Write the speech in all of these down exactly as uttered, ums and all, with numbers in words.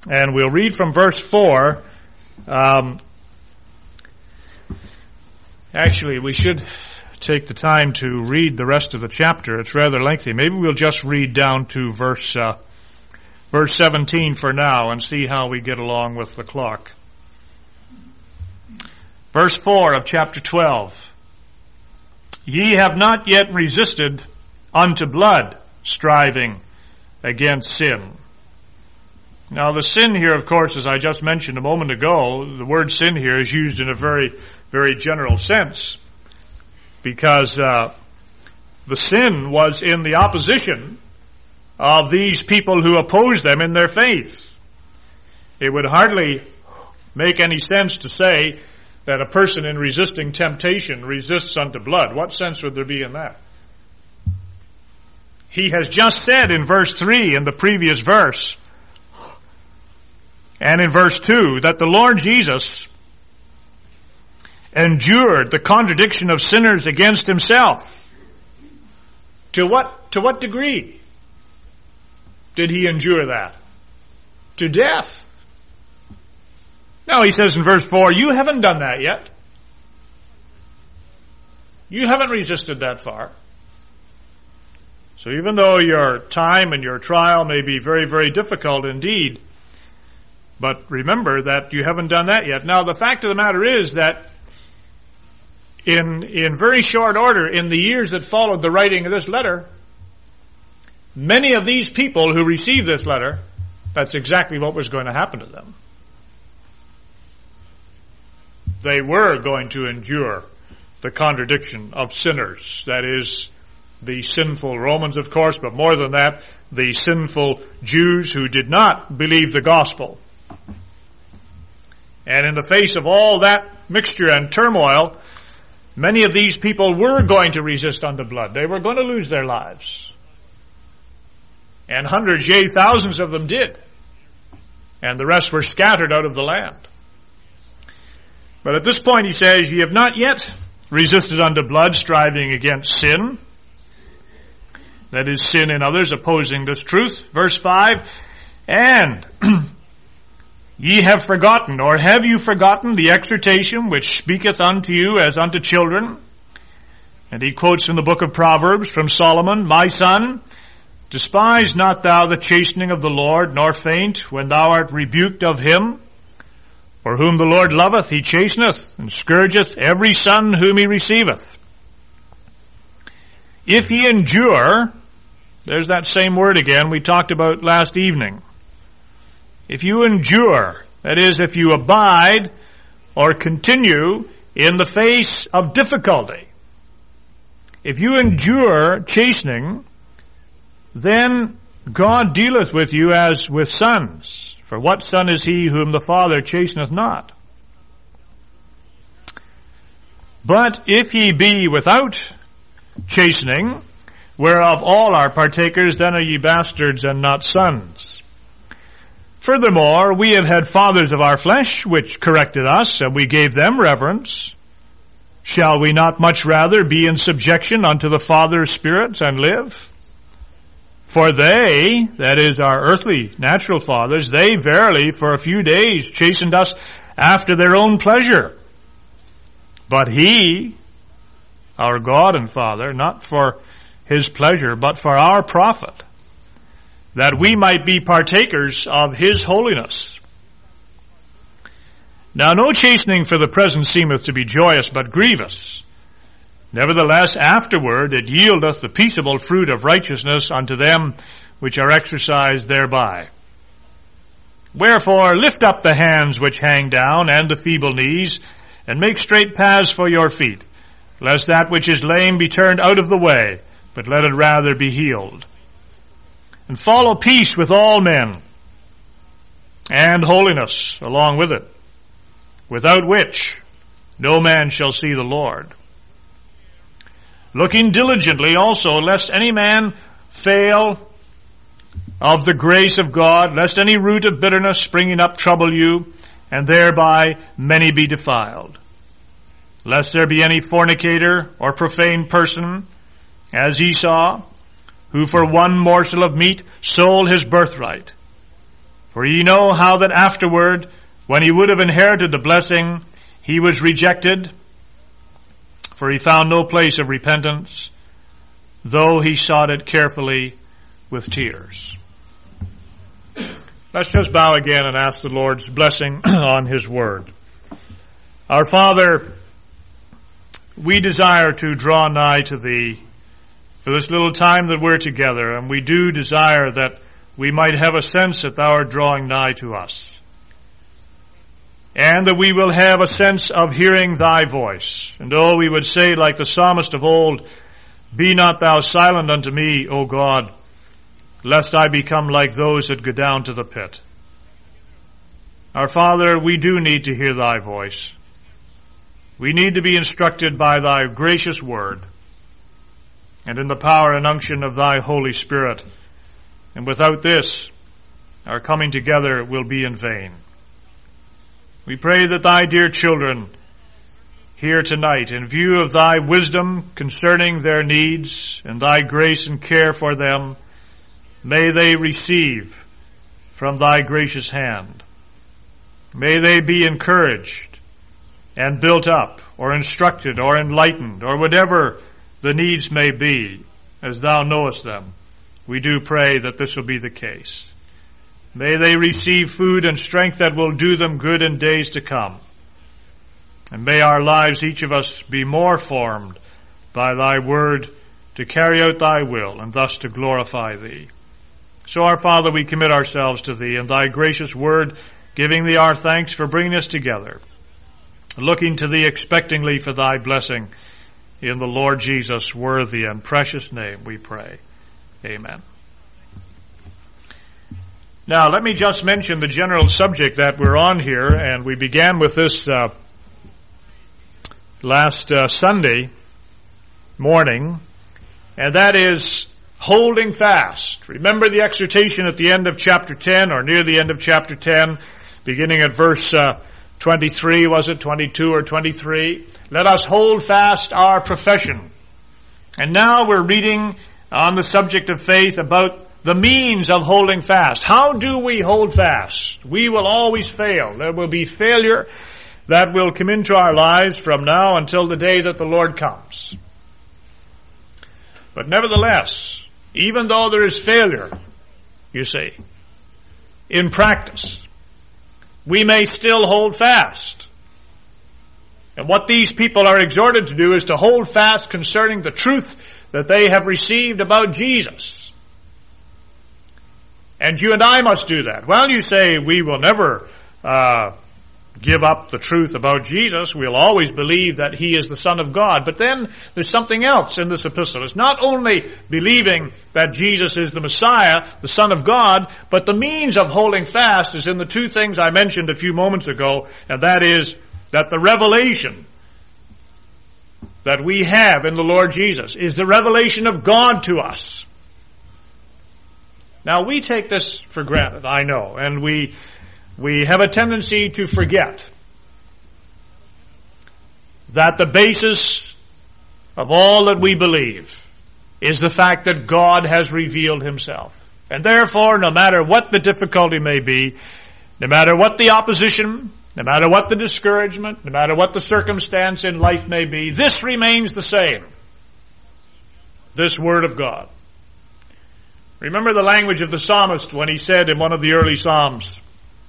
And we'll read from verse four. Um, actually, we should take the time to read the rest of the chapter. It's rather lengthy. Maybe we'll just read down to verse uh, verse seventeen for now and see how we get along with the clock. Verse four of chapter twelve. Ye have not yet resisted unto blood, striving against sin. Now the sin here, of course, as I just mentioned a moment ago, the word sin here is used in a very, very general sense. Because uh, the sin was in the opposition of these people who opposed them in their faith. It would hardly make any sense to say that a person in resisting temptation resists unto blood. What sense would there be in that? He has just said in verse three, in the previous verse, and in verse two, that the Lord Jesus endured the contradiction of sinners against himself. To what, to what degree did he endure that? To death. Now he says in verse four, you haven't done that yet. You haven't resisted that far. So even though your time and your trial may be very, very difficult indeed, but remember that you haven't done that yet. Now the fact of the matter is that In, in very short order, in the years that followed the writing of this letter, many of these people who received this letter, that's exactly what was going to happen to them. They were going to endure the contradiction of sinners. That is, the sinful Romans, of course, but more than that, the sinful Jews who did not believe the gospel. And in the face of all that mixture and turmoil, many of these people were going to resist unto blood. They were going to lose their lives. And hundreds, yea, thousands of them did. And the rest were scattered out of the land. But at this point he says, ye have not yet resisted unto blood, striving against sin. That is, sin in others, opposing this truth. Verse five, and ye have forgotten, or have you forgotten the exhortation which speaketh unto you as unto children? And he quotes from the book of Proverbs from Solomon, my son, despise not thou the chastening of the Lord, nor faint when thou art rebuked of him. For whom the Lord loveth, he chasteneth, and scourgeth every son whom he receiveth. If ye endure, there's that same word again we talked about last evening. If you endure, that is, if you abide or continue in the face of difficulty, if you endure chastening, then God dealeth with you as with sons. For what son is he whom the Father chasteneth not? But if ye be without chastening, whereof all are partakers, then are ye bastards and not sons. Furthermore, we have had fathers of our flesh, which corrected us, and we gave them reverence. Shall we not much rather be in subjection unto the Father of spirits and live? For they, that is our earthly natural fathers, they verily for a few days chastened us after their own pleasure. But he, our God and Father, not for his pleasure, but for our profit, that we might be partakers of his holiness. Now no chastening for the present seemeth to be joyous, but grievous. Nevertheless, afterward it yieldeth the peaceable fruit of righteousness unto them which are exercised thereby. Wherefore lift up the hands which hang down, and the feeble knees, and make straight paths for your feet, lest that which is lame be turned out of the way, but let it rather be healed. And follow peace with all men, and holiness along with it, without which no man shall see the Lord. Looking diligently also, lest any man fail of the grace of God, lest any root of bitterness springing up trouble you, and thereby many be defiled. Lest there be any fornicator or profane person, as Esau, who for one morsel of meat sold his birthright. For ye know how that afterward, when he would have inherited the blessing, he was rejected, for he found no place of repentance, though he sought it carefully with tears. Let's just bow again and ask the Lord's blessing on his word. Our Father, we desire to draw nigh to thee for this little time that we're together, and we do desire that we might have a sense that thou art drawing nigh to us, and that we will have a sense of hearing thy voice. And oh, we would say like the psalmist of old, be not thou silent unto me, O God, lest I become like those that go down to the pit. Our Father, we do need to hear thy voice. We need to be instructed by thy gracious word and in the power and unction of thy Holy Spirit. And without this, our coming together will be in vain. We pray that thy dear children here tonight, in view of thy wisdom concerning their needs and thy grace and care for them, may they receive from thy gracious hand. May they be encouraged and built up, or instructed, or enlightened, or whatever the needs may be, as thou knowest them. We do pray that this will be the case. May they receive food and strength that will do them good in days to come. And may our lives, each of us, be more formed by thy word to carry out thy will and thus to glorify thee. So, our Father, we commit ourselves to thee and thy gracious word, giving thee our thanks for bringing us together, looking to thee expectingly for thy blessing. In the Lord Jesus' worthy and precious name we pray. Amen. Now, let me just mention the general subject that we're on here, and we began with this uh, last uh, Sunday morning, and that is holding fast. Remember the exhortation at the end of chapter ten, or near the end of chapter ten, beginning at verse uh, twenty-three, was it twenty-two or twenty-three? Let us hold fast our profession. And now we're reading on the subject of faith about the means of holding fast. How do we hold fast? We will always fail. There will be failure that will come into our lives from now until the day that the Lord comes. But nevertheless, even though there is failure, you see, in practice, we may still hold fast. And what these people are exhorted to do is to hold fast concerning the truth that they have received about Jesus. And you and I must do that. Well, you say we will never uh, give up the truth about Jesus. We'll always believe that he is the Son of God. But then there's something else in this epistle. It's not only believing that Jesus is the Messiah, the Son of God, but the means of holding fast is in the two things I mentioned a few moments ago, and that is that the revelation that we have in the Lord Jesus is the revelation of God to us. Now, we take this for granted, I know, and we we have a tendency to forget that the basis of all that we believe is the fact that God has revealed himself. And therefore, no matter what the difficulty may be, no matter what the opposition, no matter what the discouragement, no matter what the circumstance in life may be, this remains the same. This Word of God. Remember the language of the psalmist when he said in one of the early psalms,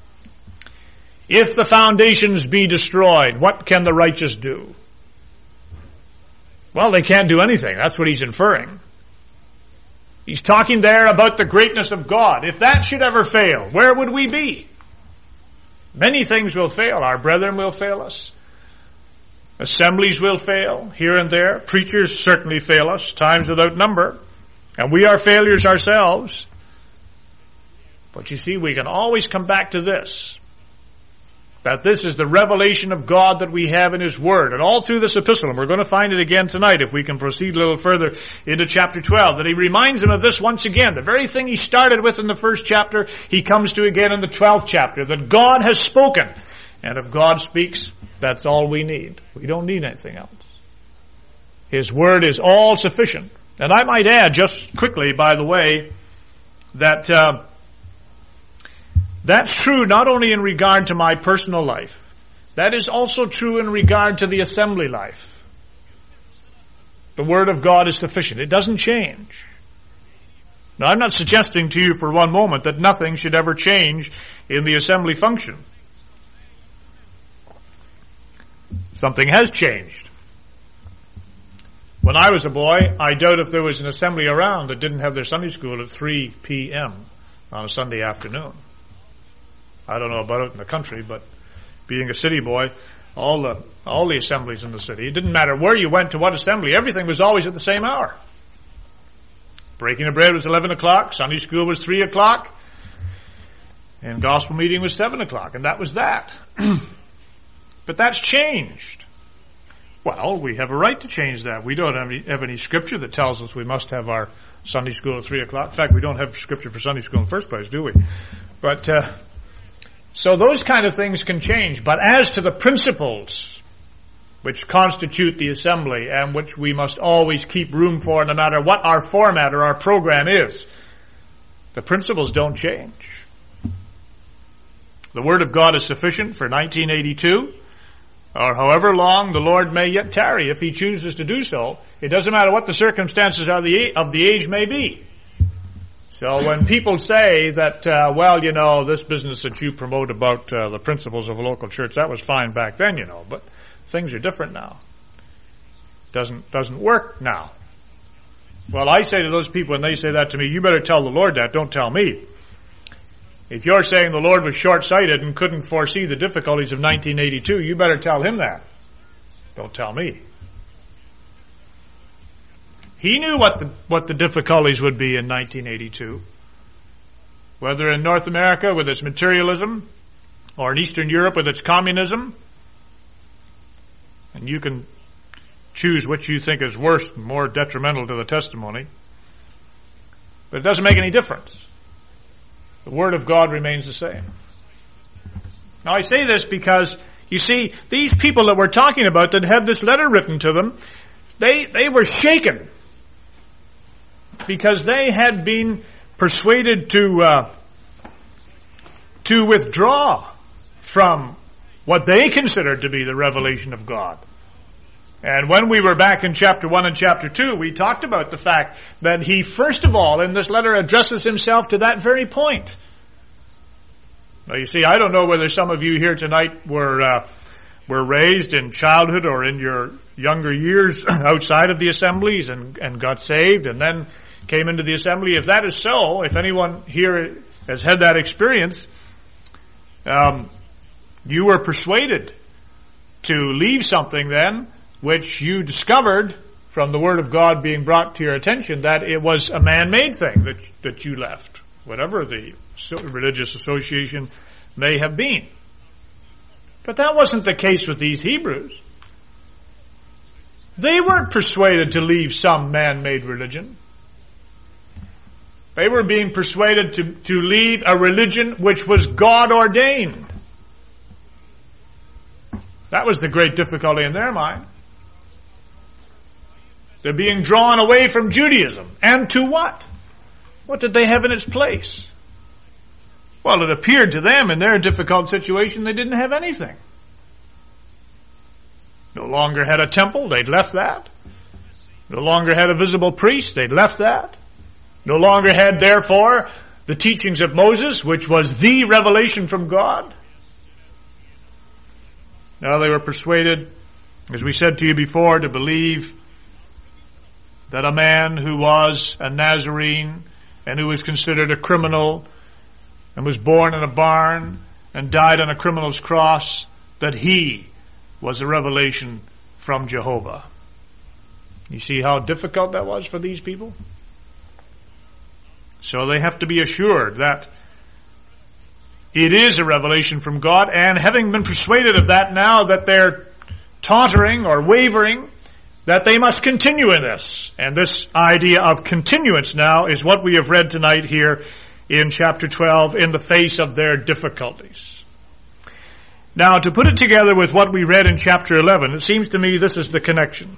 if the foundations be destroyed, what can the righteous do? Well, they can't do anything. That's what he's inferring. He's talking there about the greatness of God. If that should ever fail, where would we be? Many things will fail. Our brethren will fail us. Assemblies will fail here and there. Preachers certainly fail us, times without number. And we are failures ourselves. But you see, we can always come back to this. That this is the revelation of God that we have in his Word. And all through this epistle, and we're going to find it again tonight if we can proceed a little further into chapter twelve, that he reminds them of this once again. The very thing he started with in the first chapter, he comes to again in the twelfth chapter. That God has spoken. And if God speaks, that's all we need. We don't need anything else. His Word is all sufficient. And I might add, just quickly, by the way, that uh, That's true not only in regard to my personal life. That is also true in regard to the assembly life. The Word of God is sufficient. It doesn't change. Now, I'm not suggesting to you for one moment that nothing should ever change in the assembly function. Something has changed. When I was a boy, I doubt if there was an assembly around that didn't have their Sunday school at three p.m. on a Sunday afternoon. I don't know about it in the country, but being a city boy, all the all the assemblies in the city, it didn't matter where you went to what assembly, everything was always at the same hour. Breaking of bread was eleven o'clock, Sunday school was three o'clock, and gospel meeting was seven o'clock, and that was that. But that's changed. Well, we have a right to change that. We don't have any, have any scripture that tells us we must have our Sunday school at three o'clock. In fact, we don't have scripture for Sunday school in the first place, do we? But, uh, so those kind of things can change. But as to the principles which constitute the assembly and which we must always keep room for no matter what our format or our program is, the principles don't change. The Word of God is sufficient for nineteen eighty-two, or however long the Lord may yet tarry if He chooses to do so. It doesn't matter what the circumstances of the, of the age may be. So when people say that, uh, well, you know, this business that you promote about uh, the principles of a local church, that was fine back then, you know, but things are different now. Doesn't, doesn't work now. Well, I say to those people when they say that to me, you better tell the Lord that, don't tell me. If you're saying the Lord was short-sighted and couldn't foresee the difficulties of nineteen eighty-two, you better tell Him that. Don't tell me. He knew what the, what the difficulties would be in nineteen eighty-two. Whether in North America with its materialism or in Eastern Europe with its communism. And you can choose which you think is worse and more detrimental to the testimony. But it doesn't make any difference. The Word of God remains the same. Now I say this because, you see, these people that we're talking about that had this letter written to them, they, they were shaken because they had been persuaded to, uh, to withdraw from what they considered to be the revelation of God. And when we were back in chapter one and chapter two, we talked about the fact that he, first of all, in this letter addresses himself to that very point. Now, you see, I don't know whether some of you here tonight were uh, were raised in childhood or in your younger years outside of the assemblies and, and got saved and then came into the assembly. If that is so, if anyone here has had that experience, um, you were persuaded to leave something then which you discovered from the Word of God being brought to your attention that it was a man-made thing that that you left, whatever the religious association may have been. But that wasn't the case with these Hebrews. They weren't persuaded to leave some man-made religion. They were being persuaded to, to leave a religion which was God-ordained. That was the great difficulty in their mind. They're being drawn away from Judaism. And to what? What did they have in its place? Well, it appeared to them in their difficult situation they didn't have anything. No longer had a temple, they'd left that. No longer had a visible priest, they'd left that. No longer had, therefore, the teachings of Moses, which was the revelation from God. Now they were persuaded, as we said to you before, to believe that a man who was a Nazarene and who was considered a criminal and was born in a barn and died on a criminal's cross, that he was a revelation from Jehovah. You see how difficult that was for these people? So they have to be assured that it is a revelation from God, and having been persuaded of that, now that they're tottering or wavering, that they must continue in this. And this idea of continuance now is what we have read tonight here in chapter twelve in the face of their difficulties. Now, to put it together with what we read in chapter eleven, it seems to me this is the connection.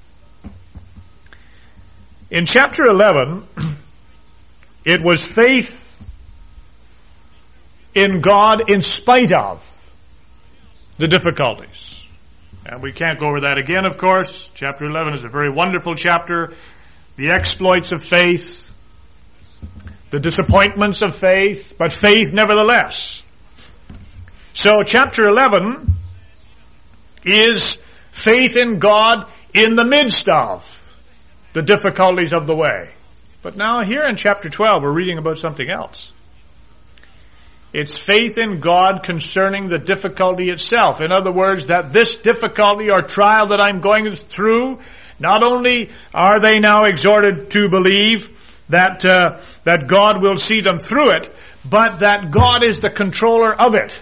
In chapter eleven, it was faith in God in spite of the difficulties. And we can't go over that again, of course. Chapter eleven is a very wonderful chapter. The exploits of faith, the disappointments of faith, but faith nevertheless. So chapter eleven is faith in God in the midst of the difficulties of the way. But now here in chapter twelve, we're reading about something else. It's faith in God concerning the difficulty itself. In other words, that this difficulty or trial that I'm going through, not only are they now exhorted to believe that uh, that God will see them through it, but that God is the controller of it.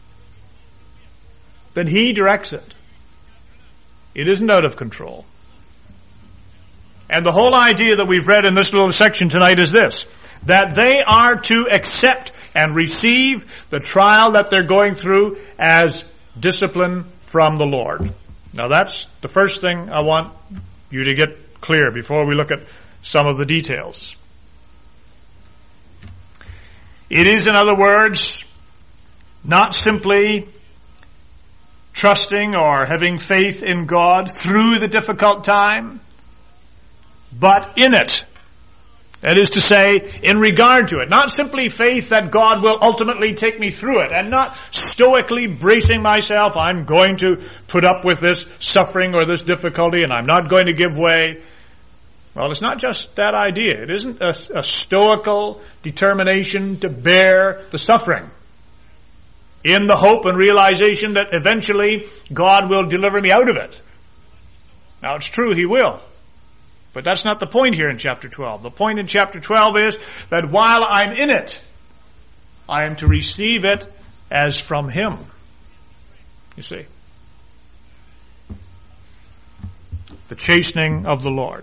That He directs it. It isn't out of control. And the whole idea that we've read in this little section tonight is this, that they are to accept and receive the trial that they're going through as discipline from the Lord. Now that's the first thing I want you to get clear before we look at some of the details. It is, in other words, not simply trusting or having faith in God through the difficult time, but in it. That is to say, in regard to it. Not simply faith that God will ultimately take me through it, and not stoically bracing myself, I'm going to put up with this suffering or this difficulty and I'm not going to give way. Well, it's not just that idea. It isn't a, a stoical determination to bear the suffering in the hope and realization that eventually God will deliver me out of it. Now, it's true, He will. But that's not the point here in chapter twelve. The point in chapter twelve is that while I'm in it, I am to receive it as from Him. You see. The chastening of the Lord.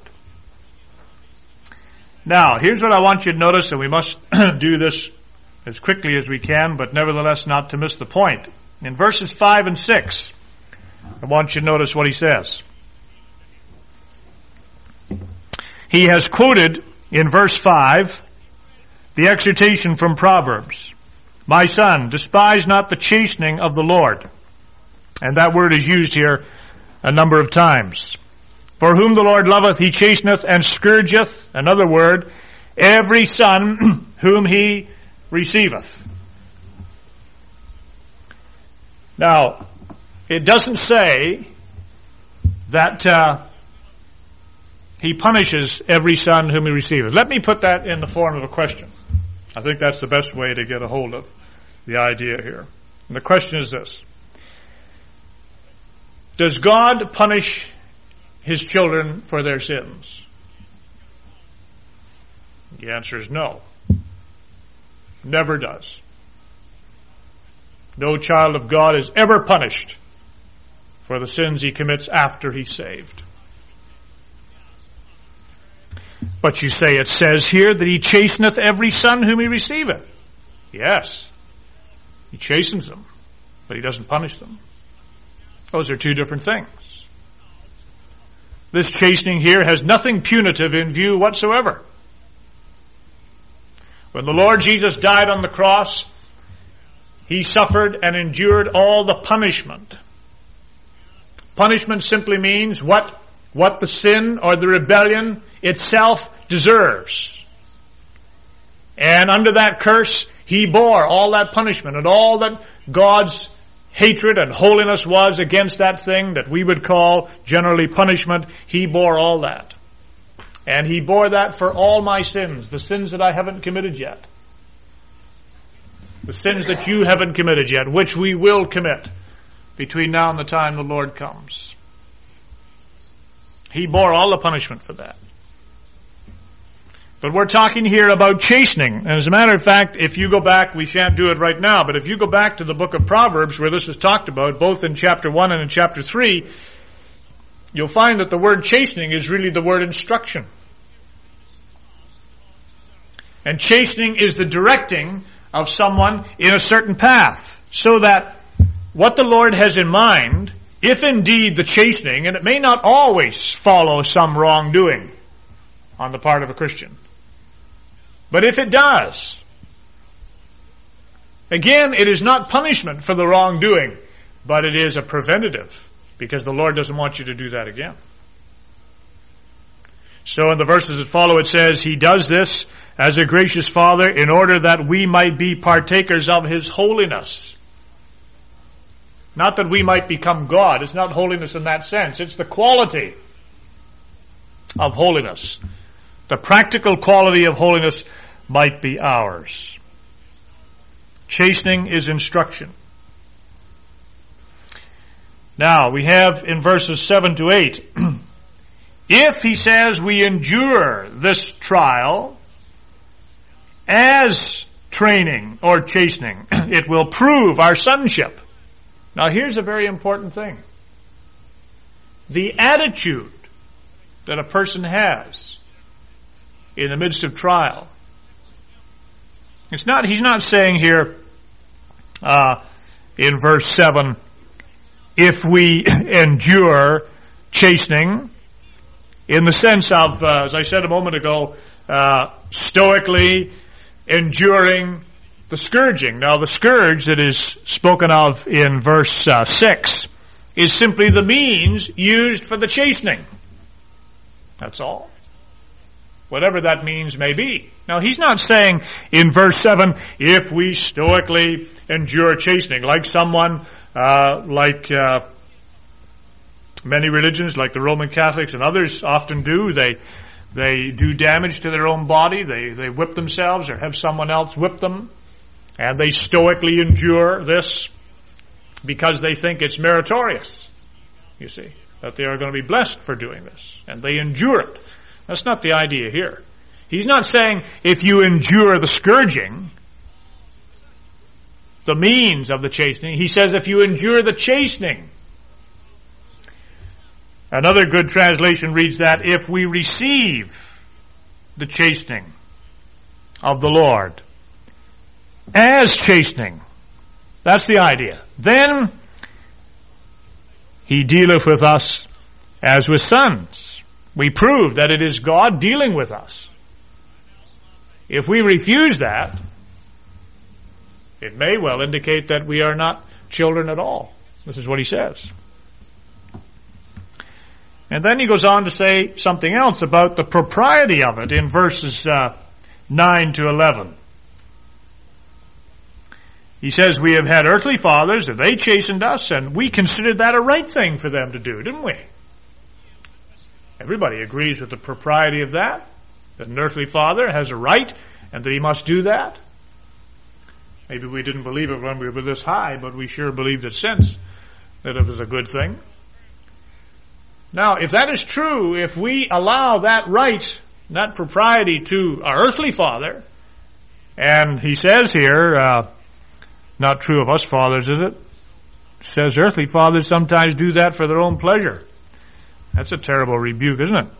Now, here's what I want you to notice, and we must do this as quickly as we can, but nevertheless not to miss the point. In verses five and six, I want you to notice what he says. He has quoted in verse five the exhortation from Proverbs. My son, despise not the chastening of the Lord. And that word is used here a number of times. For whom the Lord loveth, He chasteneth and scourgeth. Another word, every son whom He receiveth. Now, it doesn't say that uh, He punishes every son whom He receiveth. Let me put that in the form of a question. I think that's the best way to get a hold of the idea here. And the question is this. Does God punish His children for their sins? The answer is no. Never does. No child of God is ever punished for the sins he commits after he's saved. But you say it says here that He chasteneth every son whom He receiveth. Yes. He chastens them, but He doesn't punish them. Those are two different things. This chastening here has nothing punitive in view whatsoever. When the Lord Jesus died on the cross, He suffered and endured all the punishment. Punishment simply means what, what the sin or the rebellion itself deserves. And under that curse, He bore all that punishment and all that God's hatred and holiness was against that thing that we would call generally punishment. He bore all that. And He bore that for all my sins, the sins that I haven't committed yet. The sins that you haven't committed yet, which we will commit between now and the time the Lord comes. He bore all the punishment for that. But we're talking here about chastening. And as a matter of fact, if you go back, we shan't do it right now, but if you go back to the book of Proverbs where this is talked about, both in chapter one and in chapter three, you'll find that the word chastening is really the word instruction. And chastening is the directing of someone in a certain path, so that what the Lord has in mind, if indeed the chastening, and it may not always follow some wrongdoing on the part of a Christian, but if it does, Again, it is not punishment for the wrongdoing, but it is a preventative, because the Lord doesn't want you to do that again. So in the verses that follow it says, He does this as a gracious Father in order that we might be partakers of His holiness. Not that we might become God. It's not holiness in that sense. It's the quality of holiness. The practical quality of holiness might be ours. Chastening is instruction. Now, we have in verses seven to eight, if, he says, we endure this trial as training or chastening, it will prove our sonship. Now, here's a very important thing. The attitude that a person has in the midst of trial. It's not, he's not saying here, uh, in verse seven, if we endure chastening, in the sense of, uh, as I said a moment ago, uh, stoically enduring the scourging. Now, the scourge that is spoken of in verse uh, six is simply the means used for the chastening. That's all. Whatever that means may be. Now, he's not saying in verse seven, if we stoically endure chastening, like someone, uh, like, uh, many religions, like the Roman Catholics and others often do. They, they do damage to their own body. They, they whip themselves or have someone else whip them. And they stoically endure this because they think it's meritorious, you see, that they are going to be blessed for doing this. And they endure it. That's not the idea here. He's not saying if you endure the scourging, the means of the chastening. He says if you endure the chastening. Another good translation reads that if we receive the chastening of the Lord as chastening. That's the idea. Then He dealeth with us as with sons. We prove that it is God dealing with us. If we refuse that, it may well indicate that we are not children at all. This is what he says. And then he goes on to say something else about the propriety of it in verses uh, nine to eleven. He says, we have had earthly fathers, and they chastened us, and we considered that a right thing for them to do, didn't we? Everybody agrees with the propriety of that, that an earthly father has a right, and that he must do that. Maybe we didn't believe it when we were this high, but we sure believed it since, that it was a good thing. Now, if that is true, if we allow that right, that propriety to our earthly father, and he says here, uh, not true of us fathers, is it? It says earthly fathers sometimes do that for their own pleasure. That's a terrible rebuke, isn't it?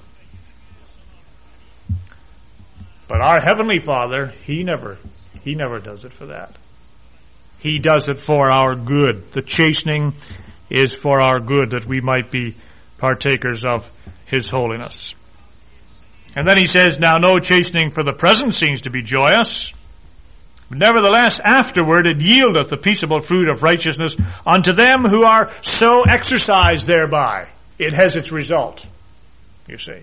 But our heavenly Father, He never, He never does it for that. He does it for our good. The chastening is for our good, that we might be partakers of His holiness. And then he says, now no chastening for the present seems to be joyous. Nevertheless, afterward it yieldeth the peaceable fruit of righteousness unto them who are so exercised thereby. It has its result, you see.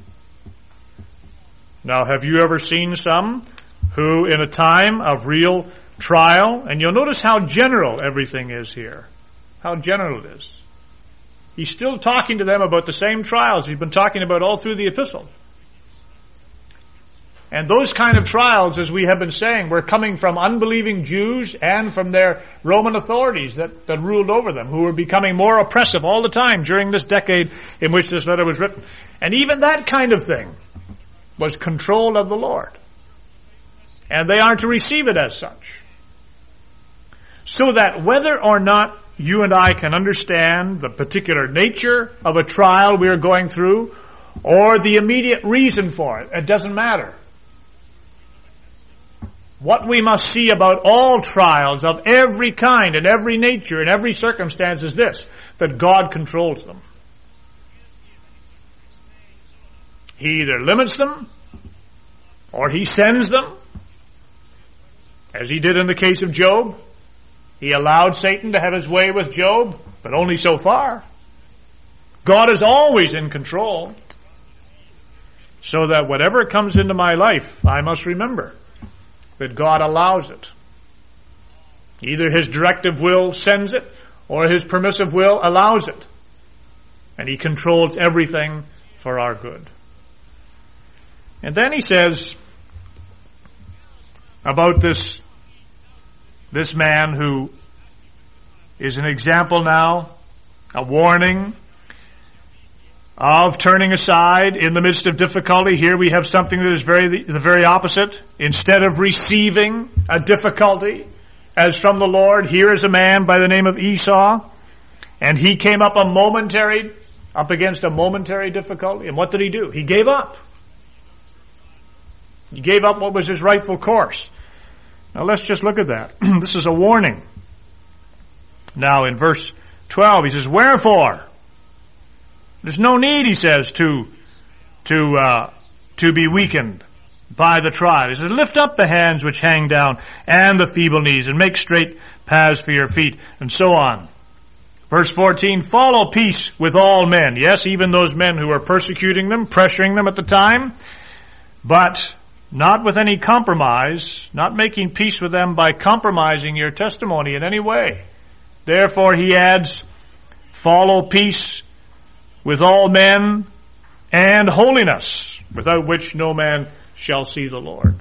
Now, have you ever seen some who, in a time of real trial, and you'll notice how general everything is here, how general it is. He's still talking to them about the same trials he's been talking about all through the epistle. And those kind of trials, as we have been saying, were coming from unbelieving Jews and from their Roman authorities that, that ruled over them, who were becoming more oppressive all the time during this decade in which this letter was written. And even that kind of thing was controlled of the Lord. And they are to receive it as such. So that whether or not you and I can understand the particular nature of a trial we are going through, or the immediate reason for it, it doesn't matter. What we must see about all trials of every kind and every nature and every circumstance is this, that God controls them. He either limits them, or He sends them, as he did in the case of Job. He allowed Satan to have his way with Job, but only so far. God is always in control, so that whatever comes into my life, I must remember that God allows it. Either his directive will sends it, or his permissive will allows it. And he controls everything for our good. And then he says about this, this man who is an example now, a warning of turning aside in the midst of difficulty. Here we have something that is very the very opposite. Instead of receiving a difficulty as from the Lord, here is a man by the name of Esau, and he came up a momentary, up against a momentary difficulty. And what did he do? He gave up. He gave up what was his rightful course. Now let's just look at that. This is a warning. Now in verse twelve, he says, "Wherefore?" There's no need, he says, to to uh, to be weakened by the trial. He says, "Lift up the hands which hang down, and the feeble knees, and make straight paths for your feet," and so on. Verse fourteen, "Follow peace with all men." Yes, even those men who are persecuting them, pressuring them at the time, but not with any compromise, not making peace with them by compromising your testimony in any way. Therefore, he adds, "Follow peace with all men and holiness, without which no man shall see the Lord."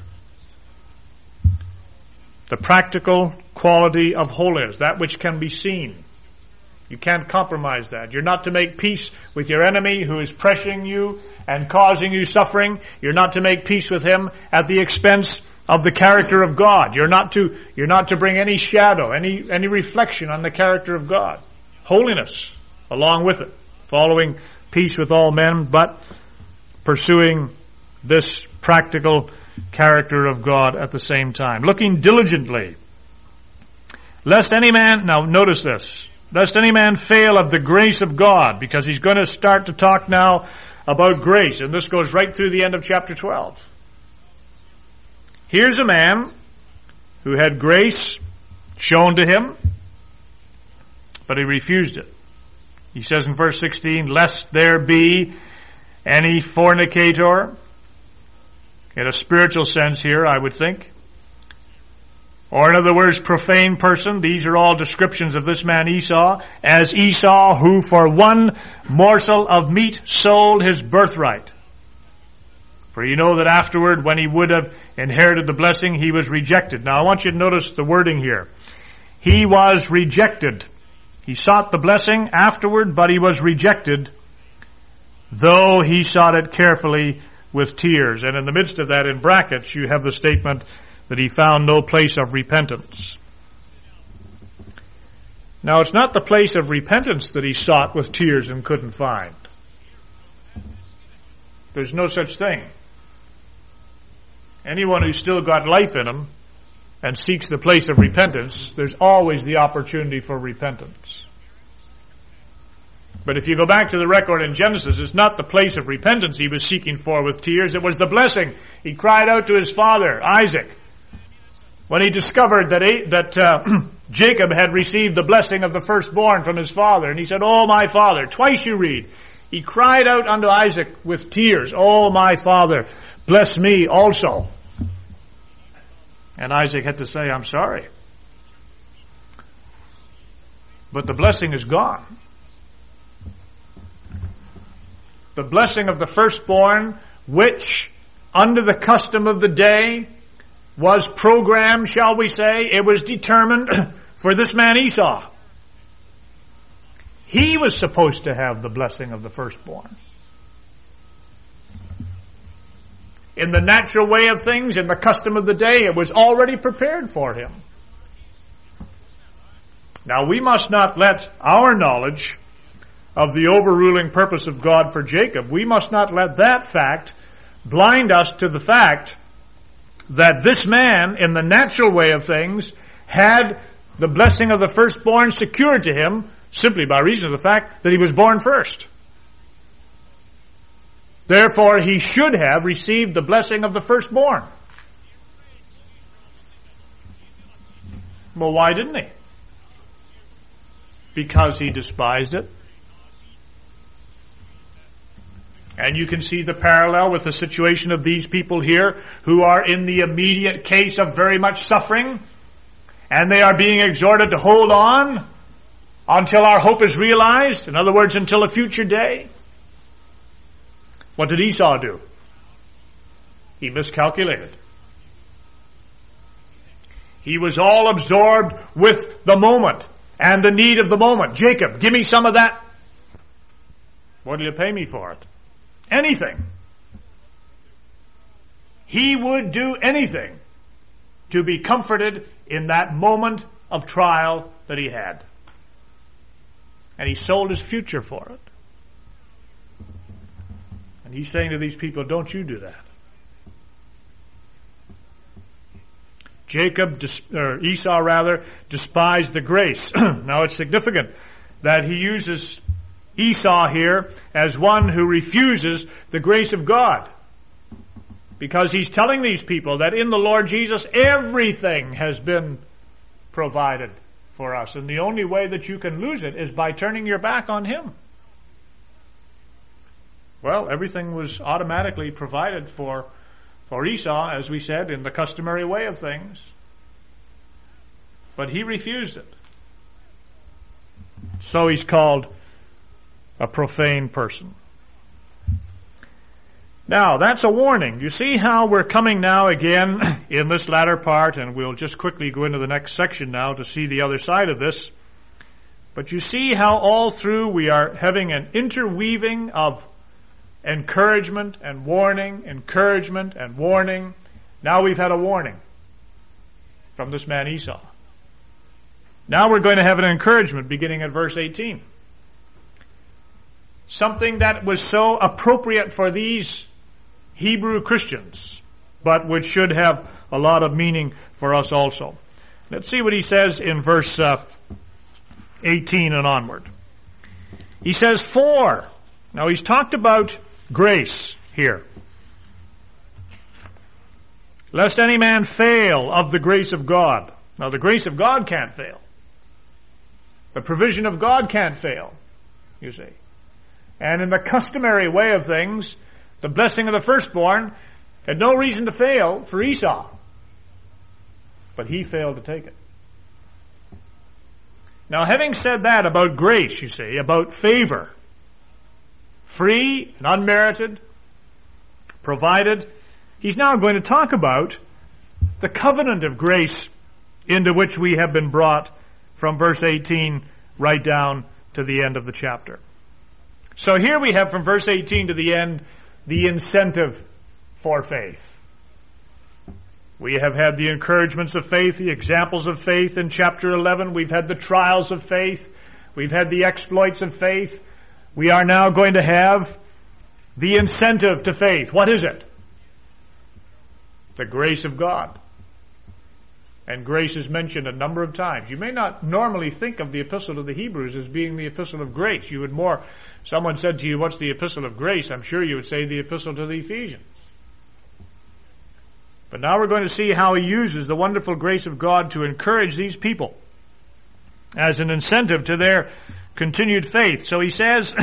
The practical quality of holiness, that which can be seen. You can't compromise that. You're not to make peace with your enemy who is pressuring you and causing you suffering. You're not to make peace with him at the expense of the character of God. You're not to, you're not to bring any shadow, any, any reflection on the character of God. Holiness along with it. Following peace with all men, but pursuing this practical character of God at the same time. Looking diligently, lest any man, now notice this, lest any man fail of the grace of God, because he's going to start to talk now about grace, and this goes right through the end of chapter twelve. Here's a man who had grace shown to him, but he refused it. He says in verse sixteen, "Lest there be any fornicator," in a spiritual sense here, I would think, or in other words, profane person. These are all descriptions of this man Esau, as Esau, who for one morsel of meat sold his birthright. For you know that afterward, when he would have inherited the blessing, he was rejected. Now I want you to notice the wording here. He was rejected. He sought the blessing afterward, but he was rejected, though he sought it carefully with tears. And in the midst of that, in brackets, you have the statement that he found no place of repentance. Now, it's not the place of repentance that he sought with tears and couldn't find. There's no such thing. Anyone who's still got life in him and seeks the place of repentance, there's always the opportunity for repentance. But if you go back to the record in Genesis, it's not the place of repentance he was seeking for with tears, it was the blessing. He cried out to his father, Isaac, when he discovered that, that uh, Jacob had received the blessing of the firstborn from his father. And he said, "Oh, my father." Twice you read, he cried out unto Isaac with tears, "Oh, my father, bless me also." And Isaac had to say, "I'm sorry." But the blessing is gone. The blessing of the firstborn, which, under the custom of the day, was programmed, shall we say, it was determined for this man Esau. He was supposed to have the blessing of the firstborn. In the natural way of things, in the custom of the day, it was already prepared for him. Now, we must not let our knowledge of the overruling purpose of God for Jacob, we must not let that fact blind us to the fact that this man, in the natural way of things, had the blessing of the firstborn secured to him simply by reason of the fact that he was born first. Therefore, he should have received the blessing of the firstborn. Well, why didn't he? Because he despised it. And you can see the parallel with the situation of these people here who are in the immediate case of very much suffering, and they are being exhorted to hold on until our hope is realized. In other words, until a future day. What did Esau do? He miscalculated. He was all absorbed with the moment and the need of the moment. Jacob, give me some of that. What will you pay me for it? Anything. He would do anything to be comforted in that moment of trial that he had. And he sold his future for it. And he's saying to these people, don't you do that. Jacob, or Esau rather, despised the grace. Now it's significant that he uses Esau here as one who refuses the grace of God. Because he's telling these people that in the Lord Jesus everything has been provided for us. And the only way that you can lose it is by turning your back on him. Well, everything was automatically provided for, for Esau, as we said, in the customary way of things. But he refused it. So he's called a profane person. Now, that's a warning. You see how we're coming now again in this latter part, and we'll just quickly go into the next section now to see the other side of this. But you see how all through we are having an interweaving of encouragement and warning, encouragement and warning. Now we've had a warning from this man Esau. Now we're going to have an encouragement beginning at verse eighteen. Something that was so appropriate for these Hebrew Christians, but which should have a lot of meaning for us also. Let's see what he says in verse uh, eighteen and onward. He says, for. Now he's talked about grace here. Lest any man fail of the grace of God. Now the grace of God can't fail. The provision of God can't fail, you see. And in the customary way of things, the blessing of the firstborn had no reason to fail for Esau. But he failed to take it. Now, having said that about grace, you see, about favor, free and unmerited, provided, he's now going to talk about the covenant of grace into which we have been brought from verse eighteen right down to the end of the chapter. So here we have from verse eighteen to the end the incentive for faith. We have had the encouragements of faith, the examples of faith in chapter eleven. We've had the trials of faith. We've had the exploits of faith. We are now going to have the incentive to faith. What is it? The grace of God. And grace is mentioned a number of times. You may not normally think of the epistle to the Hebrews as being the epistle of grace. You would more, someone said to you, what's the epistle of grace? I'm sure you would say the epistle to the Ephesians. But now we're going to see how he uses the wonderful grace of God to encourage these people as an incentive to their continued faith. So he says,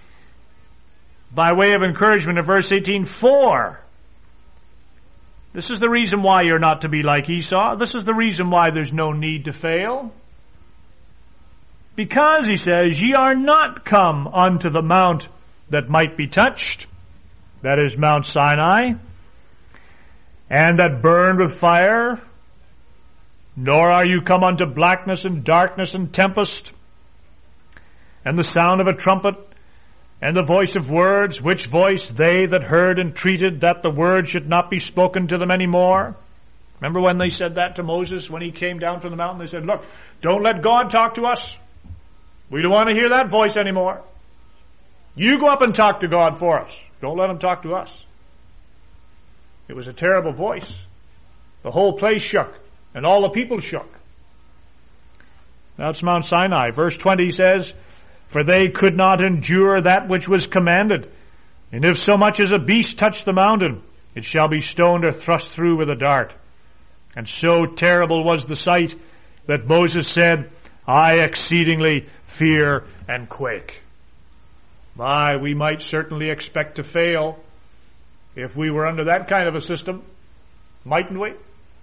by way of encouragement in verse eighteen, for. This is the reason why you're not to be like Esau. This is the reason why there's no need to fail. Because, he says, ye are not come unto the mount that might be touched, that is Mount Sinai, and that burned with fire, nor are you come unto blackness and darkness and tempest, and the sound of a trumpet, and the voice of words, which voice they that heard entreated that the word should not be spoken to them any more. Remember when they said that to Moses when he came down from the mountain? They said, look, don't let God talk to us. We don't want to hear that voice anymore. You go up and talk to God for us. Don't let him talk to us. It was a terrible voice. The whole place shook, and all the people shook. That's Mount Sinai. Verse twenty says, for they could not endure that which was commanded. And if so much as a beast touch the mountain, it shall be stoned or thrust through with a dart. And so terrible was the sight that Moses said, I exceedingly fear and quake. My, we might certainly expect to fail if we were under that kind of a system, mightn't we?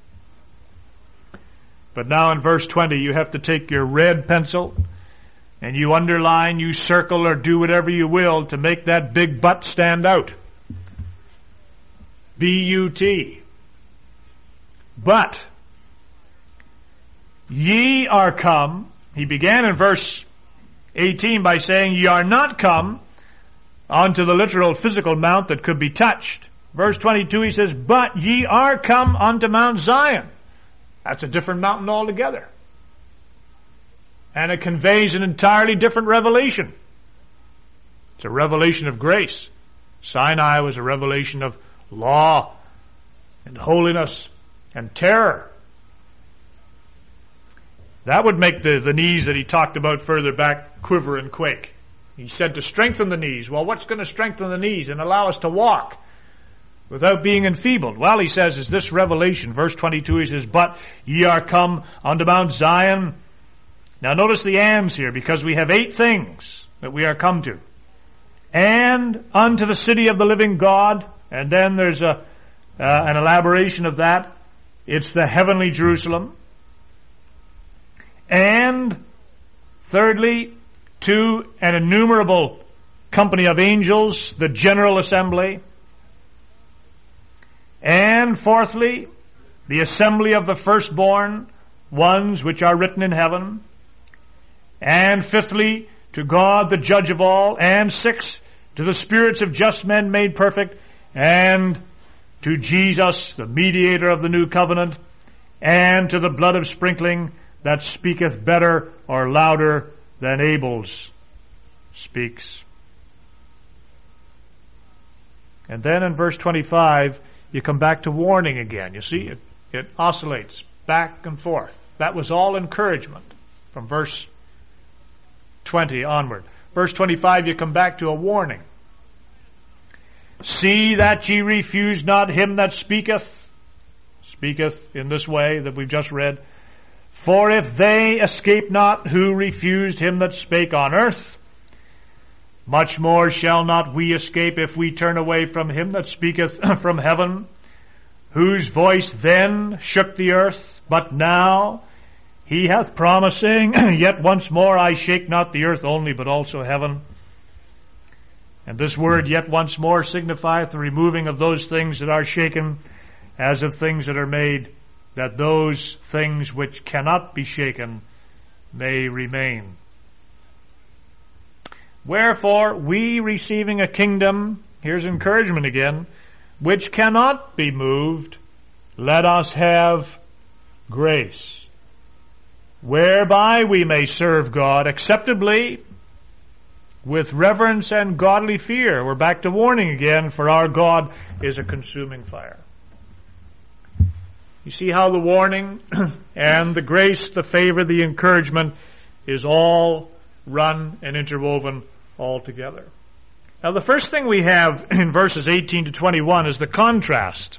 But now in verse twenty, you have to take your red pencil and you underline, you circle, or do whatever you will to make that big but stand out. B U T. But ye are come. He began in verse eighteen by saying, ye are not come onto the literal physical mount that could be touched. Verse twenty-two, he says, but ye are come unto Mount Zion. That's a different mountain altogether. And it conveys an entirely different revelation. It's a revelation of grace. Sinai was a revelation of law and holiness and terror. That would make the, the knees that he talked about further back quiver and quake. He said to strengthen the knees. Well, what's going to strengthen the knees and allow us to walk without being enfeebled? Well, he says, is this revelation. Verse twenty-two, he says, but ye are come unto Mount Zion. Now notice the ands here, because we have eight things that we are come to. And unto the city of the living God. And then there's a uh, an elaboration of that. It's the heavenly Jerusalem. And thirdly, to an innumerable company of angels, the general assembly. And fourthly, the assembly of the firstborn ones which are written in heaven. And fifthly, to God the judge of all. And sixth, to the spirits of just men made perfect. And to Jesus, the mediator of the new covenant. And to the blood of sprinkling that speaketh better or louder than Abel's speaks. And then in verse twenty-five, you come back to warning again. You see, it, it oscillates back and forth. That was all encouragement from verse twenty onward. Verse twenty-five, you come back to a warning. See that ye refuse not him that speaketh, speaketh in this way that we've just read. For if they escape not who refused him that spake on earth, much more shall not we escape if we turn away from him that speaketh from heaven, whose voice then shook the earth, but now he hath promised, saying, yet once more I shake not the earth only, but also heaven. And this word, yet once more, signifieth the removing of those things that are shaken, as of things that are made, that those things which cannot be shaken may remain. Wherefore, we receiving a kingdom, here's encouragement again, which cannot be moved, let us have grace, whereby we may serve God acceptably with reverence and godly fear. We're back to warning again, for our God is a consuming fire. You see how the warning and the grace, the favor, the encouragement is all run and interwoven all together. Now the first thing we have in verses eighteen to twenty-one is the contrast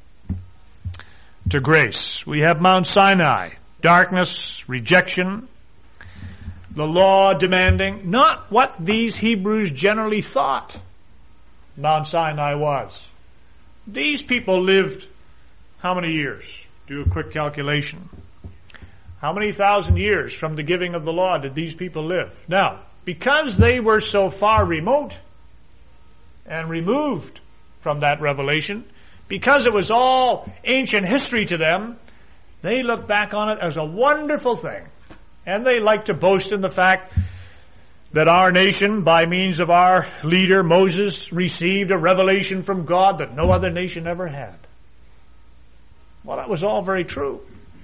to grace. We have Mount Sinai, darkness, rejection, the law demanding not what these Hebrews generally thought Mount Sinai was. These people lived how many years? Do a quick calculation. How many thousand years from the giving of the law did these people live? Now, because they were so far remote and removed from that revelation, because it was all ancient history to them, they look back on it as a wonderful thing. And they like to boast in the fact that our nation, by means of our leader Moses, received a revelation from God that no other nation ever had. Well, that was all very true.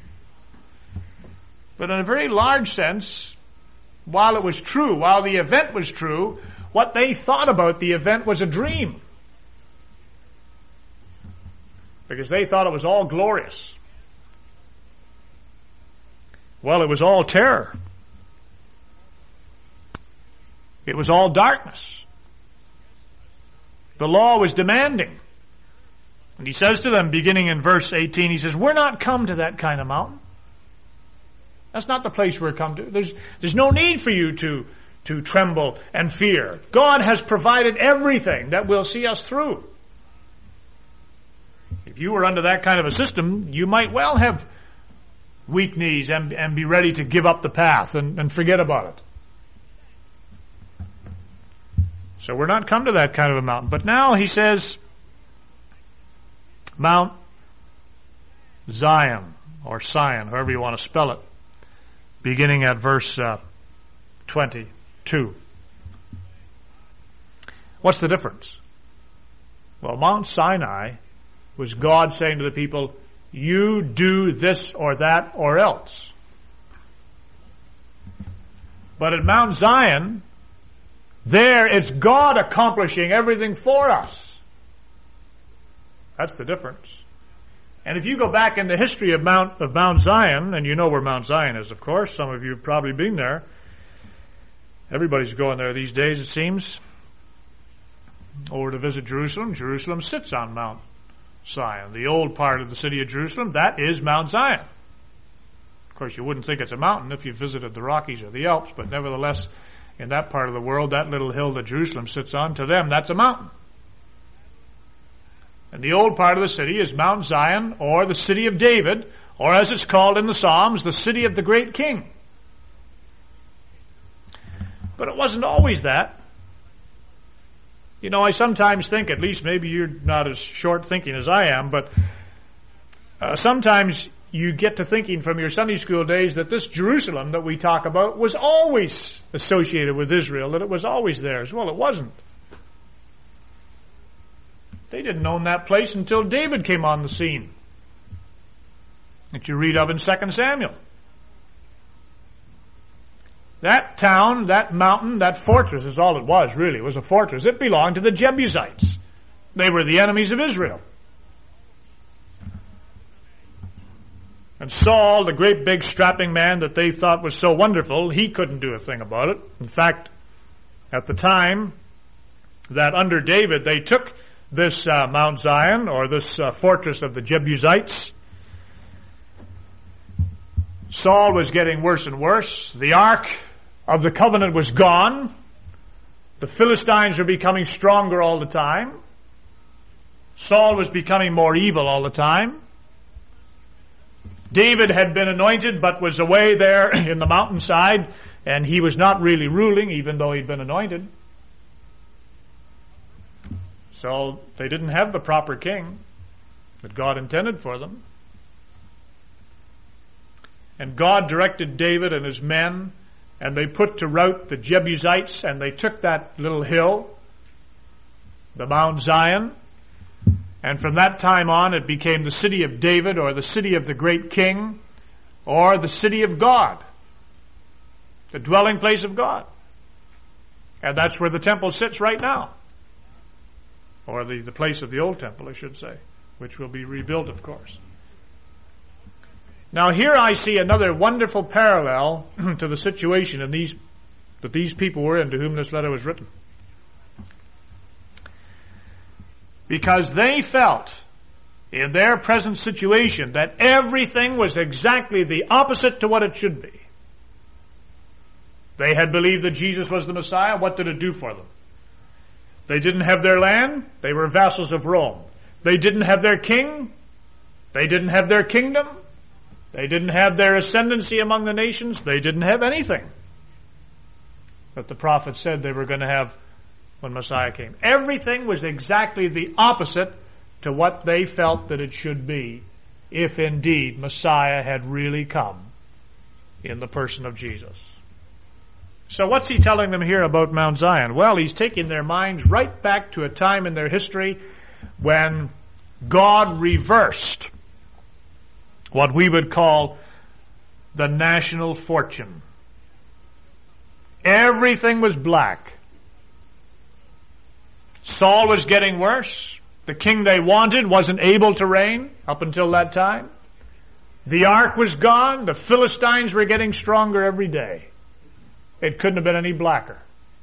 But in a very large sense, while it was true, while the event was true, what they thought about the event was a dream. Because they thought it was all glorious. Well, it was all terror. It was all darkness. The law was demanding. And he says to them, beginning in verse eighteen, he says, we're not come to that kind of mountain. That's not the place we're come to. There's, there's no need for you to, to tremble and fear. God has provided everything that will see us through. If you were under that kind of a system, you might well have weak knees and, and be ready to give up the path and, and forget about it. So we're not come to that kind of a mountain. But now he says, Mount Zion, or Sion, however you want to spell it, beginning at verse uh, twenty-two. What's the difference? Well, Mount Sinai was God saying to the people, you do this or that or else. But at Mount Zion, there it's God accomplishing everything for us. That's the difference. And if you go back in the history of Mount of Mount Zion, and you know where Mount Zion is, of course, some of you have probably been there. Everybody's going there these days, it seems, over to visit Jerusalem. Jerusalem sits on Mount Zion. The old part of the city of Jerusalem, that is Mount Zion. Of course, you wouldn't think it's a mountain if you visited the Rockies or the Alps, but nevertheless, in that part of the world, that little hill that Jerusalem sits on, to them, that's a mountain. And the old part of the city is Mount Zion, or the city of David, or as it's called in the Psalms, the city of the great king. But it wasn't always that. You know, I sometimes think, at least maybe you're not as short thinking as I am, but uh, sometimes you get to thinking from your Sunday school days that this Jerusalem that we talk about was always associated with Israel, that it was always theirs. Well, it wasn't. They didn't own that place until David came on the scene, that you read of in Second Samuel. That town, that mountain, that fortress is all it was, really. It was a fortress. It belonged to the Jebusites. They were the enemies of Israel. And Saul, the great big strapping man that they thought was so wonderful, he couldn't do a thing about it. In fact, at the time that under David they took this uh, Mount Zion, or this uh, fortress of the Jebusites, Saul was getting worse and worse. The Ark of the Covenant was gone. The Philistines were becoming stronger all the time. Saul was becoming more evil all the time. David had been anointed but was away there in the mountainside, and he was not really ruling even though he'd been anointed. So they didn't have the proper king that God intended for them. And God directed David and his men, and they put to rout the Jebusites, and they took that little hill, the Mount Zion, and from that time on it became the city of David, or the city of the great king, or the city of God, the dwelling place of God. And that's where the temple sits right now. Or the, the place of the old temple, I should say, which will be rebuilt, of course. Now here I see another wonderful parallel to the situation in these, that these people were in to whom this letter was written. Because they felt in their present situation that everything was exactly the opposite to what it should be. They had believed that Jesus was the Messiah. What did it do for them? They didn't have their land. They were vassals of Rome. They didn't have their king. They didn't have their kingdom. They didn't have their ascendancy among the nations. They didn't have anything that the prophet said they were going to have when Messiah came. Everything was exactly the opposite to what they felt that it should be, if indeed Messiah had really come in the person of Jesus. So what's he telling them here about Mount Zion? Well, he's taking their minds right back to a time in their history when God reversed what we would call the national fortune. Everything was black. Saul was getting worse. The king they wanted wasn't able to reign up until that time. The ark was gone. The Philistines were getting stronger every day. It couldn't have been any blacker.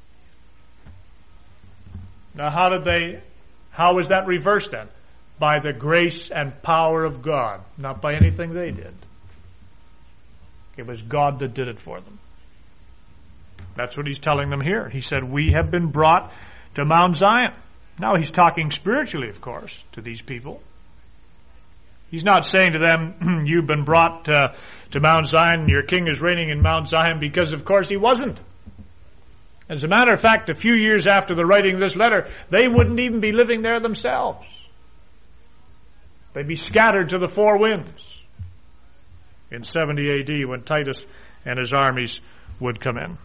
Now how did they, how was that reversed then? By the grace and power of God, not by anything they did. It was God that did it for them. That's what he's telling them here. He said, we have been brought to Mount Zion. Now he's talking spiritually, of course, to these people. He's not saying to them, you've been brought uh, to Mount Zion and your king is reigning in Mount Zion, because of course he wasn't. As a matter of fact, a few years after the writing of this letter, they wouldn't even be living there themselves. They'd be scattered to the four winds in seventy A D when Titus and his armies would come in.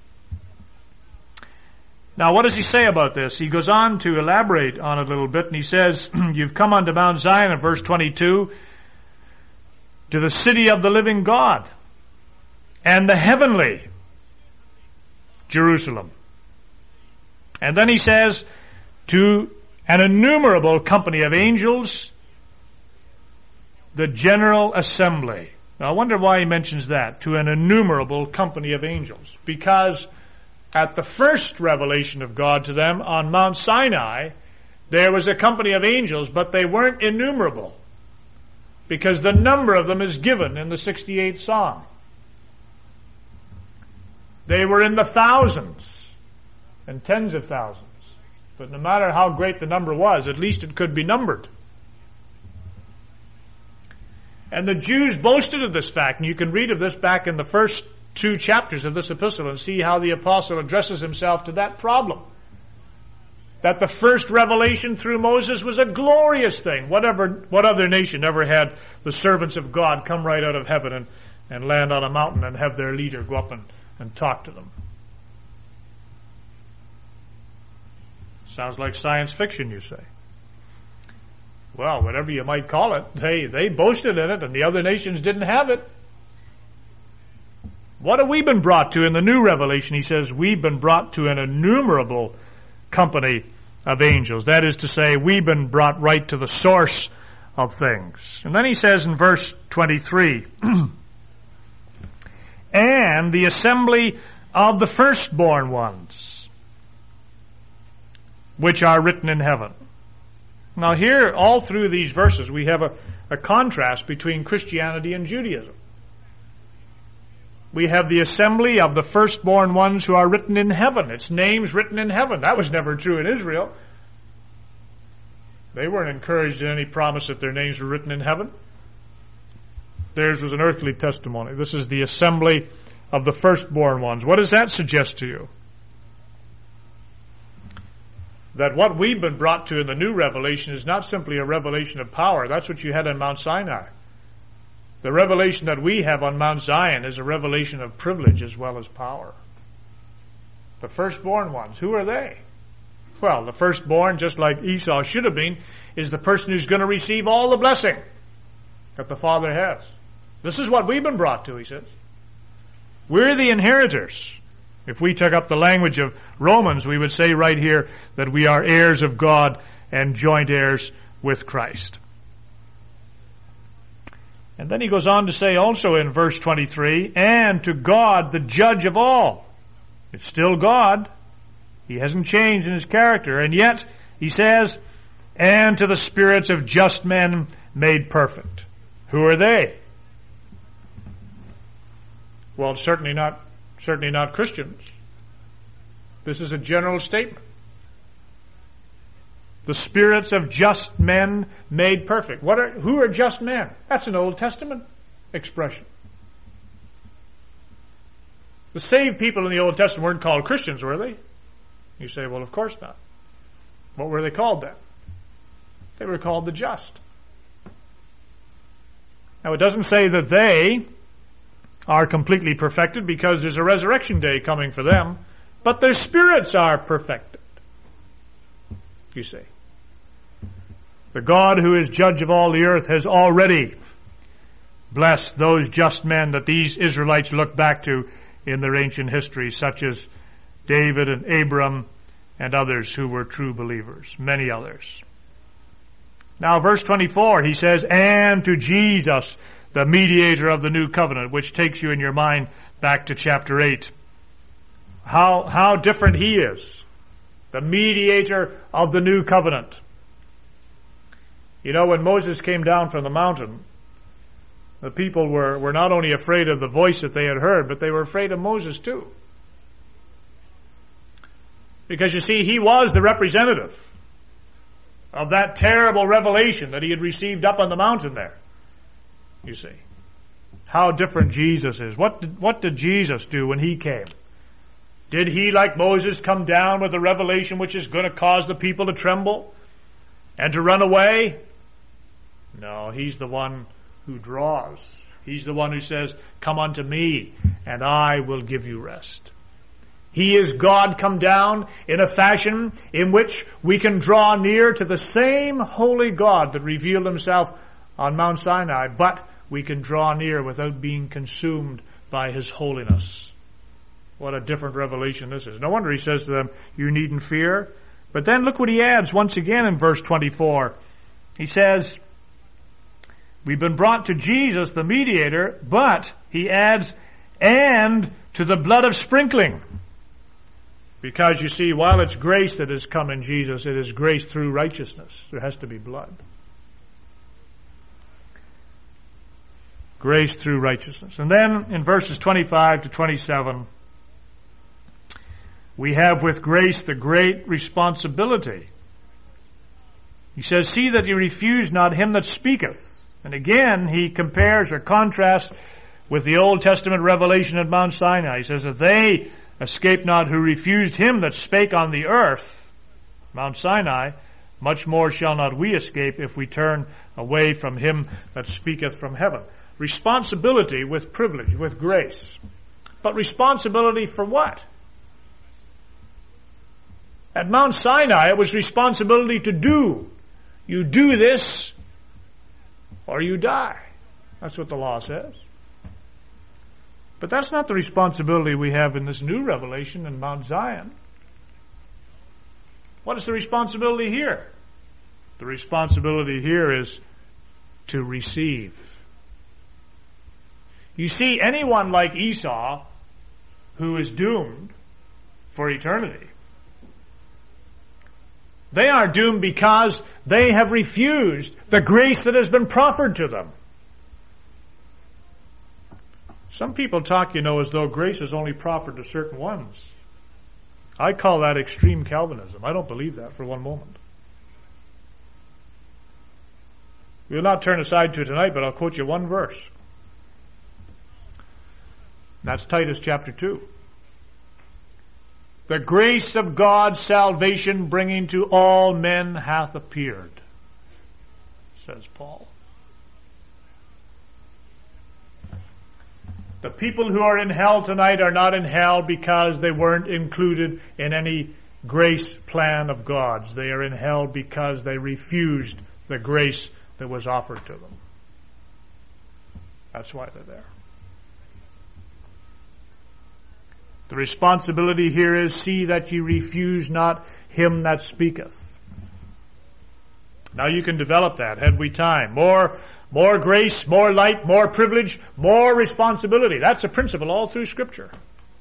Now, what does he say about this? He goes on to elaborate on it a little bit, and he says, you've come unto Mount Zion, in verse twenty-two, to the city of the living God, and the heavenly Jerusalem. And then he says, to an innumerable company of angels, the general assembly. Now, I wonder why he mentions that, to an innumerable company of angels. Because at the first revelation of God to them on Mount Sinai, there was a company of angels, but they weren't innumerable, because the number of them is given in the sixty-eighth Psalm. They were in the thousands and tens of thousands. But no matter how great the number was, at least it could be numbered. And the Jews boasted of this fact, and you can read of this back in the first two chapters of this epistle and see how the apostle addresses himself to that problem. That the first revelation through Moses was a glorious thing. Whatever, what other nation ever had the servants of God come right out of heaven and, and land on a mountain and have their leader go up and, and talk to them? Sounds like science fiction, you say. Well, whatever you might call it, they, they boasted in it and the other nations didn't have it. What have we been brought to in the new revelation? He says, we've been brought to an innumerable company of angels. That is to say, we've been brought right to the source of things. And then he says in verse twenty-three, and the assembly of the firstborn ones, which are written in heaven. Now here, all through these verses, we have a, a contrast between Christianity and Judaism. We have the assembly of the firstborn ones who are written in heaven. It's names written in heaven. That was never true in Israel. They weren't encouraged in any promise that their names were written in heaven. Theirs was an earthly testimony. This is the assembly of the firstborn ones. What does that suggest to you? That what we've been brought to in the new revelation is not simply a revelation of power. That's what you had on Mount Sinai. The revelation that we have on Mount Zion is a revelation of privilege as well as power. The firstborn ones, who are they? Well, the firstborn, just like Esau should have been, is the person who's going to receive all the blessing that the Father has. This is what we've been brought to, he says. We're the inheritors. If we took up the language of Romans, we would say right here that we are heirs of God and joint heirs with Christ. And then he goes on to say also in verse twenty-three, and to God, the judge of all. It's still God. He hasn't changed in his character. And yet, he says, and to the spirits of just men made perfect. Who are they? Well, certainly not, certainly not Christians. This is a general statement. The spirits of just men made perfect. What are, who are just men? That's an Old Testament expression. The saved people in the Old Testament weren't called Christians, were they? You say, well, of course not. What were they called then? They were called the just. Now, it doesn't say that they are completely perfected because there's a resurrection day coming for them, but their spirits are perfected. You see. The God who is judge of all the earth has already blessed those just men that these Israelites look back to in their ancient history, such as David and Abram and others who were true believers, many others. Now, verse twenty-four, he says, and to Jesus, the mediator of the new covenant, which takes you in your mind back to chapter eight. How, how different he is. The mediator of the new covenant. You know, when Moses came down from the mountain, The people were, were not only afraid of the voice that they had heard, but they were afraid of Moses too. Because you see, he was the representative of that terrible revelation that he had received up on the mountain there. You see. How different Jesus is. What did, what did Jesus do when he came? Did he, like Moses, come down with a revelation which is going to cause the people to tremble and to run away? No, he's the one who draws. He's the one who says, "Come unto me, and I will give you rest." He is God come down in a fashion in which we can draw near to the same holy God that revealed himself on Mount Sinai, but we can draw near without being consumed by his holiness. What a different revelation this is. No wonder he says to them, you needn't fear. But then look what he adds once again in verse twenty-four. He says, we've been brought to Jesus, the mediator, but, he adds, and to the blood of sprinkling. Because you see, while it's grace that has come in Jesus, it is grace through righteousness. There has to be blood. Grace through righteousness. And then in verses twenty-five to twenty-seven, we have with grace the great responsibility. He says, see that you refuse not him that speaketh. And again, he compares or contrasts with the Old Testament revelation at Mount Sinai. He says that they escape not who refused him that spake on the earth, Mount Sinai, much more shall not we escape if we turn away from him that speaketh from heaven. Responsibility with privilege, with grace. But responsibility for what? At Mount Sinai, it was responsibility to do. You do this, or you die. That's what the law says. But that's not the responsibility we have in this new revelation in Mount Zion. What is the responsibility here? The responsibility here is to receive. You see, anyone like Esau who is doomed for eternity, they are doomed because they have refused the grace that has been proffered to them. Some people talk, you know, as though grace is only proffered to certain ones. I call that extreme Calvinism. I don't believe that for one moment. We'll not turn aside to it tonight, but I'll quote you one verse. That's Titus chapter two. The grace of God's salvation bringing to all men hath appeared, says Paul. The people who are in hell tonight are not in hell because they weren't included in any grace plan of God's. They are in hell because they refused the grace that was offered to them. That's why they're there. The responsibility here is, see that ye refuse not him that speaketh. Now you can develop that, had we time. More, more grace, more light, more privilege, more responsibility. That's a principle all through Scripture.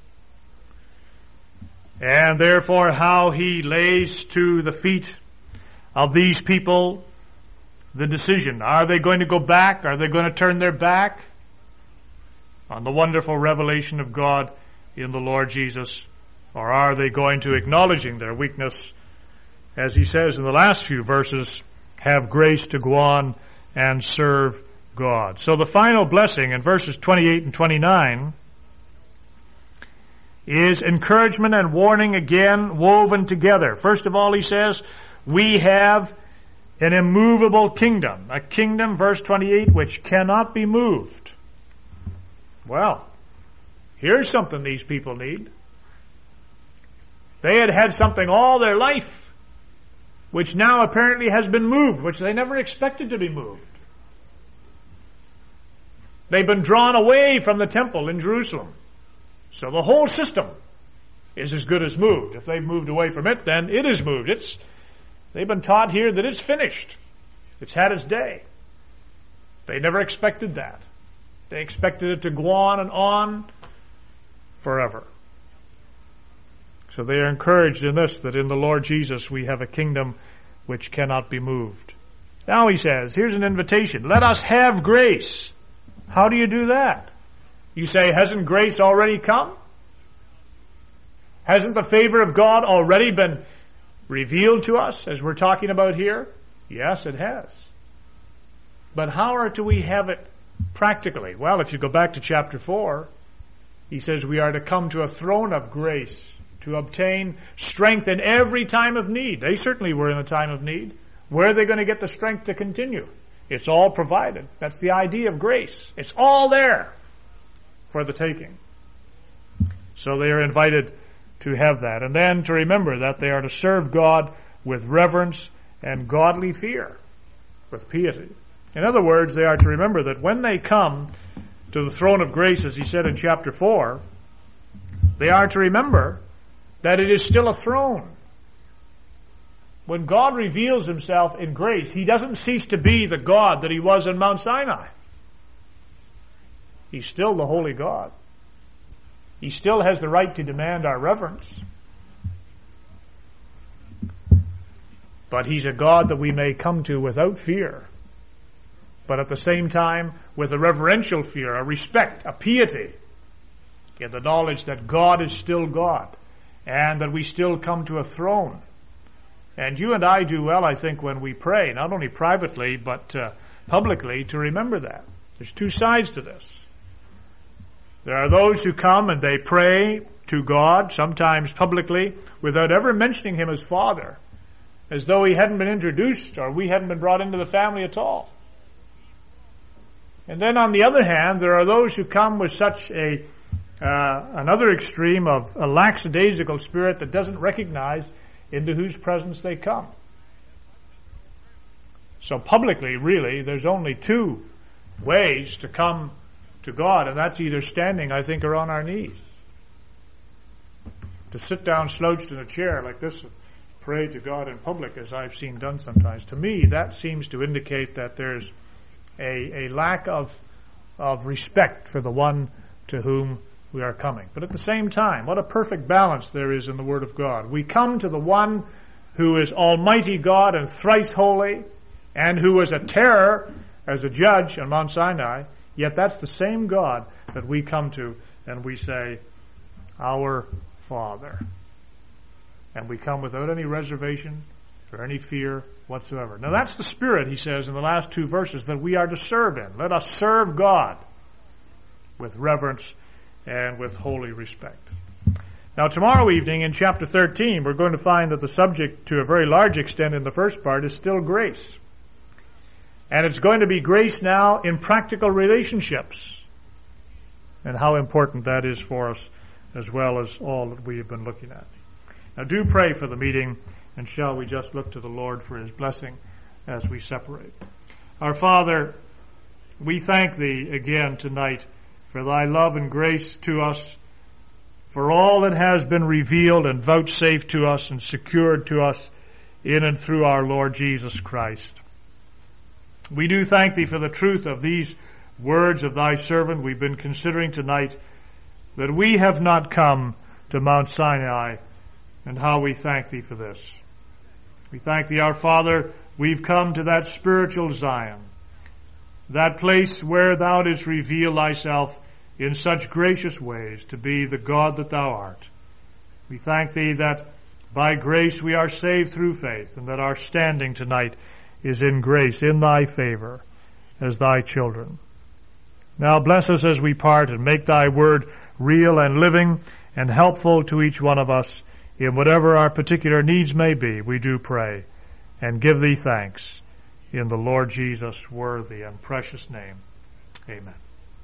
And therefore how he lays to the feet of these people the decision. Are they going to go back? Are they going to turn their back on the wonderful revelation of God in the Lord Jesus? Or are they going to, acknowledging their weakness, as he says in the last few verses, have grace to go on and serve God? So the final blessing in verses twenty-eight and twenty-nine is encouragement and warning again woven together. First of all, he says, we have an immovable kingdom. A kingdom, verse twenty-eight, which cannot be moved. Well, here's something these people need. They had had something all their life, which now apparently has been moved, which they never expected to be moved. They've been drawn away from the temple in Jerusalem. So the whole system is as good as moved. If they've moved away from it, then it is moved. It's, they've been taught here that it's finished. It's had its day. They never expected that. They expected it to go on and on forever. So they are encouraged in this, that in the Lord Jesus we have a kingdom which cannot be moved. Now he says, here's an invitation. Let us have grace. How do you do that? You say, hasn't grace already come? Hasn't the favor of God already been revealed to us, as we're talking about here? Yes, it has. But how are do we have it practically? Well, if you go back to chapter four, he says we are to come to a throne of grace to obtain strength in every time of need. They certainly were in a time of need. Where are they going to get the strength to continue? It's all provided. That's the idea of grace. It's all there for the taking. So they are invited to have that. And then to remember that they are to serve God with reverence and godly fear, with piety. In other words, they are to remember that when they come to the throne of grace, as he said in chapter four, they are to remember that it is still a throne. When God reveals himself in grace, he doesn't cease to be the God that he was in Mount Sinai. He's still the holy God. He still has the right to demand our reverence. But he's a God that we may come to without fear, but at the same time with a reverential fear, a respect, a piety, in the knowledge that God is still God and that we still come to a throne. And you and I do well, I think, when we pray, not only privately but uh, publicly, to remember that. There's two sides to this. There are those who come and they pray to God, sometimes publicly, without ever mentioning him as Father, as though he hadn't been introduced or we hadn't been brought into the family at all. And then on the other hand, there are those who come with such a uh, another extreme of a lackadaisical spirit that doesn't recognize into whose presence they come. So publicly, really, there's only two ways to come to God, and that's either standing, I think, or on our knees. To sit down slouched in a chair like this, pray to God in public, as I've seen done sometimes. To me, that seems to indicate that there's a, a lack of of respect for the one to whom we are coming. But at the same time, what a perfect balance there is in the Word of God. We come to the one who is Almighty God and thrice holy, and who was a terror as a judge on Mount Sinai, yet that's the same God that we come to and we say, Our Father. And we come without any reservation or any fear whatsoever. Now that's the spirit, he says in the last two verses, that we are to serve in. Let us serve God with reverence and with holy respect. Now tomorrow evening in chapter thirteen, we're going to find that the subject, to a very large extent in the first part, is still grace. And it's going to be grace now in practical relationships, and how important that is for us, as well as all that we have been looking at. Now do pray for the meeting, and shall we just look to the Lord for his blessing as we separate. Our Father, we thank thee again tonight for thy love and grace to us, for all that has been revealed and vouchsafed to us and secured to us in and through our Lord Jesus Christ. We do thank thee for the truth of these words of thy servant we've been considering tonight, that we have not come to Mount Sinai, and how we thank thee for this. We thank thee, our Father, we've come to that spiritual Zion, that place where thou didst reveal thyself in such gracious ways to be the God that thou art. We thank thee that by grace we are saved through faith, and that our standing tonight is in grace, in thy favor, as thy children. Now bless us as we part, and make thy word real and living and helpful to each one of us in whatever our particular needs may be, we do pray, and give thee thanks in the Lord Jesus' worthy and precious name. Amen.